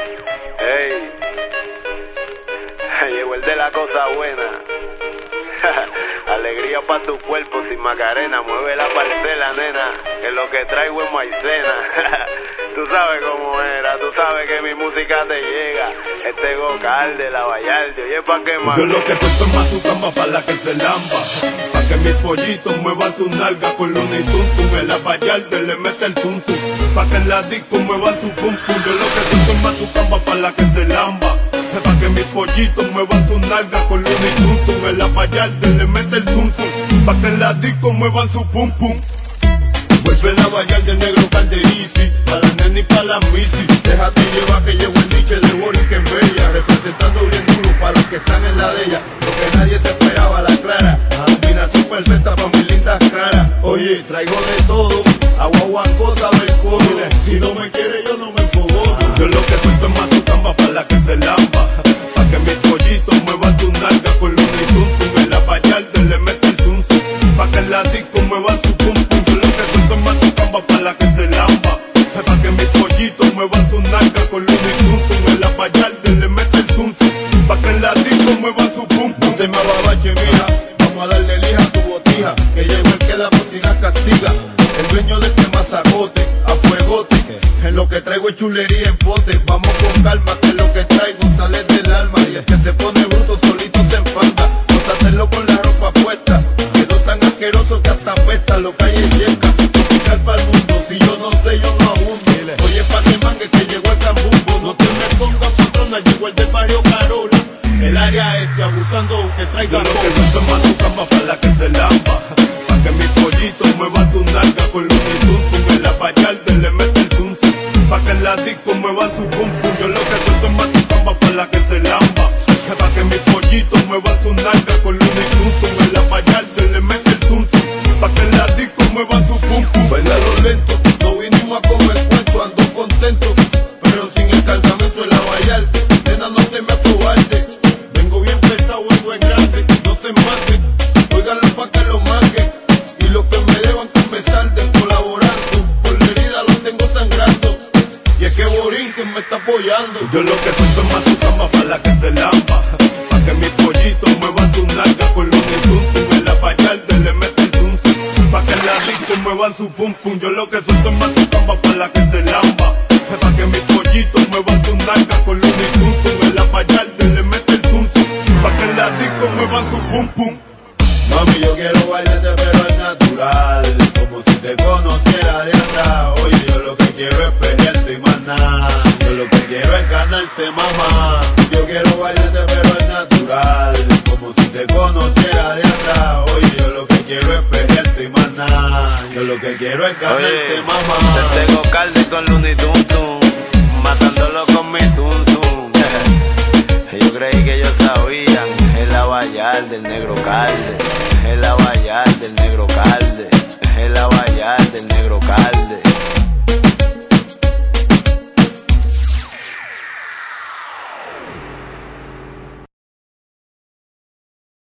Ey, llegó el de la cosa buena. Alegría pa' tu cuerpo sin Macarena. Mueve la parcela, nena, que lo que traigo es maicena. Tú sabes cómo era, tú sabes que mi música te llega. Este Gocal de la Vallarde, oye, pa' que más. Yo lo que suelto es Matucamba pa' la que se lamba, pa' que mis pollitos muevan su nalga con Looney Tunes. En la Vallarde le mete el zum zum, pa' que en la disco muevan su pum pum. Yo lo que suelto es Matucamba pa' la que se lamba, pa' que mis pollitos muevan su nalga con Looney Tunes. En la Vallarde le mete el zum zum, pa' que en la disco muevan su pum pum. Vuelve la Vallarde, negro Calderisi, pa' la nena y pa' la misi. Déjate llevar que llegó el niche de Boris que en Bella, representando bien duro para los que están en la de ella. Lo que nadie se esperaba, la clara, combinación perfecta pa' mis lindas caras. Oye, traigo de todo, agua, cosa del cobre. Si no me quiere yo no me enfogo. Yo lo que suelto es Matucamba pa' la que se lamba, pa' que mis pollitos muevan su nalga con Looney Tunes. En la Vallarde le mete el zum zum, pa' que en la disco muevan su pum pum. Yo lo que suelto es Matucamba pa' la que se lamba, pa' que mis pollitos muevan su nalga con Looney Tunes. En la Vallarde le mete el zum zum, pa' que en la disco muevan su pum pum. Te me ababache, mija, vamos a darle lija a tu botija, que llegó el que la bocina castiga. El dueño de este mazacote, a fuegote, en lo que traigo es chulería en pote. Vamos con calma, que lo que traigo sale del alma. Y el que se pone bruto solito se enfanda, no hacerlo con la ropa puesta. Quedó tan asqueroso que hasta apesta, lo que hay es yeca. Tropical pa'l mundo, si yo no sé yo no abundo. Oye, pa' que mangue que llegó el cambumbo. No te me pongas patrona, llegó el del barrio Carola. El área este abusando aunque traiga lo que suelto es Matucamba pa' la que se lamba, pa' que mis pollitos muevan su nalga con Looney Tunes. En la Vallarde le mete el zum zum, pa' que en la disco muevan su pum pum. Yo lo que suelto es Matucamba pa' la que se lamba, pa' que mis pollitos muevan su nalga con Looney Tunes. En la Vallarde le mete el zum zum, pa' que en la disco muevan su pum pum. Bailalo lento, no vinimos a comer cuento, ando contento, pero sin el cargamento en la Vallarde. Nena, no te me aprobarte, vengo bien pesado, vengo en grande, no se mate, óiganlo pa' que lo marque, y los que me deban que me salden colaborando, por la herida lo tengo sangrando, y es que Borinquen me está apoyando. Yo lo que suelto es Matucamba pa' la que se lamba, pa' que mis pollitos muevan su nalga con Looney Tunes. En la Vallarde le mete el zum zum, pa' que en la disco muevan su pum pum. Yo lo que suelto es Matucamba pa' la que se lamba, pa' que mis pollitos muevan su nalga con Looney Tunes. En la Vallarde le mete el zum zum, pa' que en la disco muevan su pum pum. Mami, yo quiero bailarte pero es natural, como si te conociera de atrás. Oye, yo lo que quiero es pelearte y más nada, yo lo que quiero es ganarte, mamá. Yo quiero bailarte pero es natural, como si te conociera de atrás. Oye, yo lo que quiero es pelearte y más nada, yo lo que quiero es ganarte, mamá. Desde Gocal con Looney Tunes, matándolo con mi zum zum. Yo creí que ellos sabían, es la Vallarde, el negro Calde. Es la Vallarde, el negro Calde. Es la Vallarde, el negro Calde.